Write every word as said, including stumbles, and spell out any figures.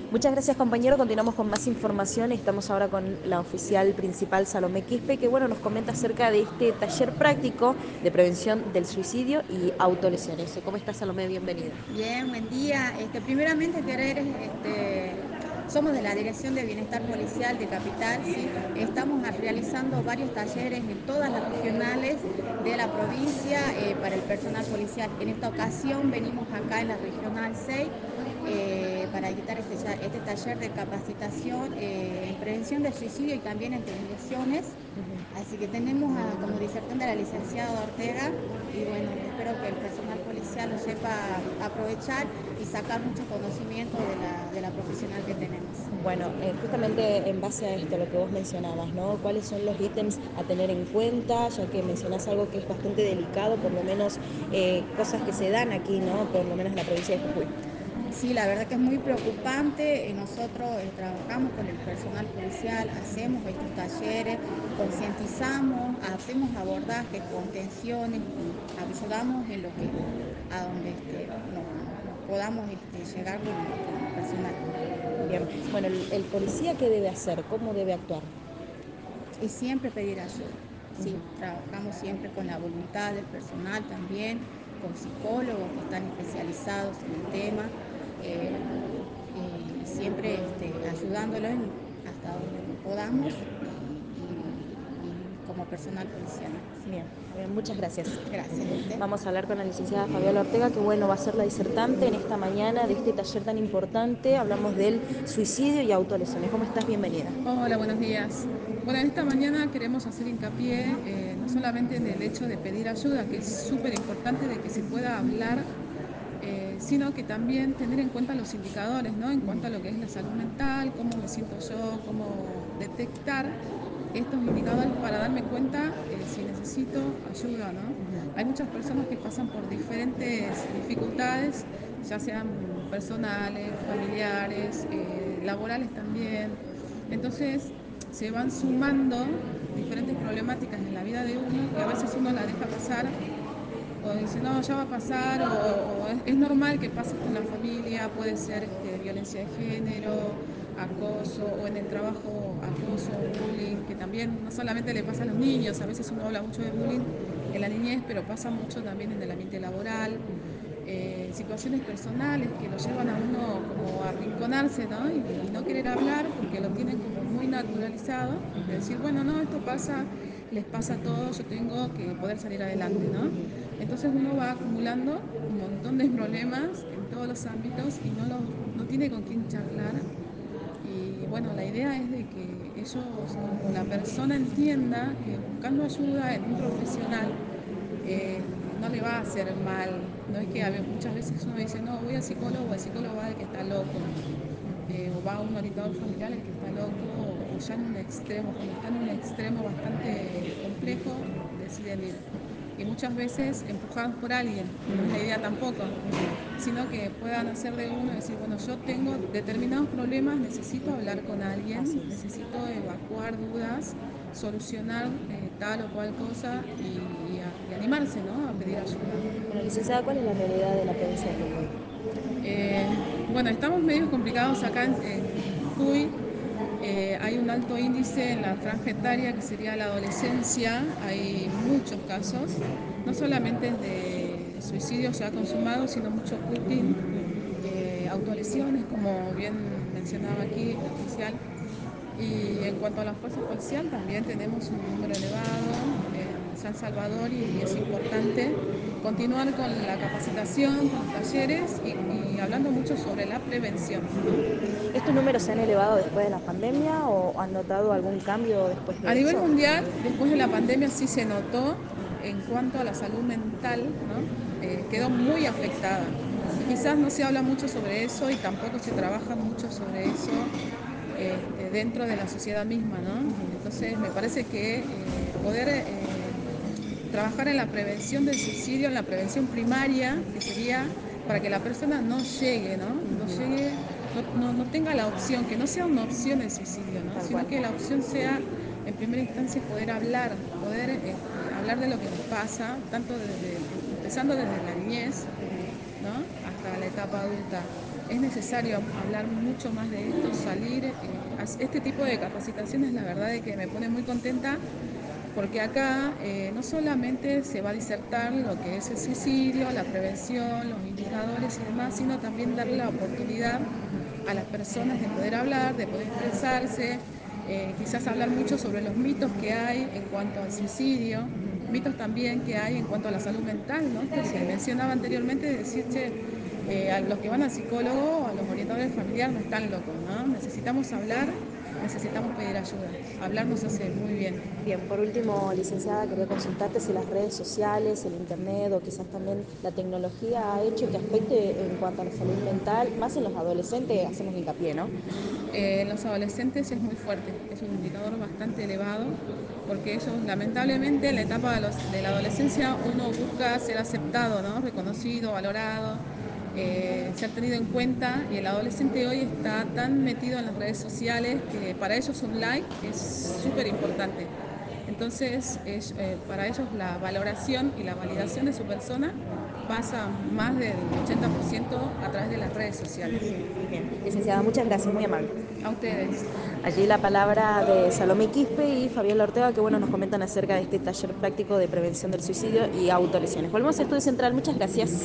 Muchas gracias, compañero. Continuamos con más información. Estamos ahora con la oficial principal Salomé Quispe, que bueno, nos comenta acerca de este taller práctico de prevención del suicidio y autolesiones. ¿Cómo está, Salomé? Bienvenida. Bien, buen día. Este, primeramente querer, este, somos de la Dirección de Bienestar Policial de Capital, ¿sí? Estamos realizando varios talleres en todas las regionales de la provincia eh, para el personal policial. En esta ocasión venimos acá en la Regional seis eh, para dictar este, este taller de capacitación eh, en prevención del suicidio y también en lesiones. Así que tenemos a, como disertante a la licenciada Ortega y bueno, espero que el personal policial lo sepa aprovechar y sacar mucho conocimiento de la, de la profesional que tenemos. Bueno, eh, justamente en base a esto, lo que vos mencionabas, ¿no? ¿Cuáles son los ítems a tener en cuenta? Ya que mencionás algo que es bastante delicado, por lo menos eh, cosas que se dan aquí, ¿no? Por lo menos en la provincia de Jujuy. Sí, la verdad que es muy preocupante. Nosotros eh, trabajamos con el personal policial, hacemos estos talleres, concientizamos, hacemos abordajes, contenciones y ayudamos en lo que a donde este, nos, nos- nos podamos este, llegar con el, con el personal. Bien, bueno, el, el policía, ¿qué debe hacer? ¿Cómo debe actuar? Y siempre pedir ayuda. Sí, trabajamos siempre con la voluntad del personal también, con psicólogos que están especializados en el tema eh, eh, y siempre este, ayudándolos en- hasta donde podamos y, y- y como personal policial, ¿no? Bien, bien, muchas gracias. Gracias a usted. Vamos a hablar con la licenciada Fabiola Ortega, que bueno, va a ser la disertante en esta mañana de este taller tan importante. Hablamos del suicidio y autolesiones. ¿Cómo estás? Bienvenida. Hola, buenos días. Bueno, en esta mañana queremos hacer hincapié eh, no solamente en el hecho de pedir ayuda, que es súper importante de que se pueda hablar, eh, sino que también tener en cuenta los indicadores, ¿no? En cuanto a lo que es la salud mental, cómo me siento yo, cómo detectar estos indicadores para darme cuenta eh, si necesito ayuda, ¿no? Hay muchas personas que pasan por diferentes dificultades, ya sean personales, familiares, eh, laborales también. Entonces se van sumando diferentes problemáticas en la vida de uno que a veces uno la deja pasar o dice, no, ya va a pasar, o, o es, es normal que pase esto en la familia, puede ser este, violencia de género, acoso, o en el trabajo acoso, bullying, que también no solamente le pasa a los niños, a veces uno habla mucho de bullying en la niñez, pero pasa mucho también en el ambiente laboral. Eh, situaciones personales que lo llevan a uno como a arrinconarse, ¿no? Y, y no querer hablar porque lo tienen como muy naturalizado, de decir, bueno, no, esto pasa, les pasa a todos, yo tengo que poder salir adelante, ¿no? Entonces uno va acumulando un montón de problemas en todos los ámbitos y no, los, no tiene con quién charlar. Y bueno, la idea es de que ellos o la persona entienda que buscando ayuda en un profesional eh, no le va a hacer mal. No es que a ve- muchas veces uno dice, no, voy al psicólogo, el psicólogo va el que está loco. Eh, o va a un orientador familiar el que está loco, o, o ya en un extremo, cuando está en un extremo bastante complejo, deciden ir. Y muchas veces empujados por alguien, que no es la idea tampoco, sino que puedan hacer de uno y decir, bueno, yo tengo determinados problemas, necesito hablar con Así alguien, es. necesito evacuar dudas, solucionar eh, tal o cual cosa y, y a- y animarse, ¿no? A pedir ayuda. Bueno, licenciada, ¿cuál es la realidad de la provincia de Jujuy? Eh, bueno, estamos medio complicados acá en, en Jujuy. Eh, hay un alto índice en la franja etaria que sería la adolescencia. Hay muchos casos, no solamente de suicidios ya consumados, sino mucho cutting, eh, autolesiones, como bien mencionaba aquí la oficial. Y en cuanto a la fuerza policial, también tenemos un número elevado en San Salvador y es importante continuar con la capacitación, con los talleres y, y hablando mucho sobre la prevención, ¿no? ¿Estos números se han elevado después de la pandemia o han notado algún cambio después A de nivel eso? mundial, después de la pandemia sí se notó en cuanto a la salud mental, ¿no? Eh, quedó muy afectada. Y quizás no se habla mucho sobre eso y tampoco se trabaja mucho sobre eso este, dentro de la sociedad misma, ¿no? Entonces me parece que eh, poder eh, trabajar en la prevención del suicidio, en la prevención primaria, que sería para que la persona no llegue, ¿no? No llegue, no, no, no tenga la opción, que no sea una opción el suicidio, ¿no? Tal Sino cual. que la opción sea, en primera instancia, poder hablar, poder este, hablar de lo que nos pasa, tanto desde, empezando desde la niñez, ¿no? Hasta la etapa adulta. es necesario hablar mucho más de esto, salir. Eh, este tipo de capacitaciones, la verdad es que me pone muy contenta, porque acá eh, no solamente se va a disertar lo que es el suicidio, la prevención, los indicadores y demás, sino también darle la oportunidad a las personas de poder hablar, de poder expresarse, eh, quizás hablar mucho sobre los mitos que hay en cuanto al suicidio, mitos también que hay en cuanto a la salud mental, ¿no? Esto que mencionaba anteriormente, de decir, che, eh, a los que van al psicólogo o a los orientadores familiares no están locos, ¿no? Necesitamos hablar, necesitamos pedir ayuda. Hablar nos hace muy bien. Bien, por último, licenciada, quería consultarte si las redes sociales, el internet o quizás también la tecnología ha hecho que afecte en cuanto a la salud mental, más en los adolescentes, hacemos hincapié, ¿no? Eh, en los adolescentes es muy fuerte, es un indicador bastante elevado, porque ellos lamentablemente en la etapa de, los, de la adolescencia uno busca ser aceptado, ¿no? Reconocido, valorado, eh, ser tenido en cuenta, y el adolescente hoy está tan metido en las redes sociales que para ellos un like es súper importante. Entonces es, eh, para ellos la valoración y la validación de su persona pasa más del ochenta por ciento a través de las redes sociales. Bien, licenciada, muchas gracias, muy amable. A ustedes. Allí la palabra de Salomé Quispe y Fabiola Ortega, que bueno, nos comentan acerca de este taller práctico de prevención del suicidio y autolesiones. Volvemos a Estudio Central, muchas gracias.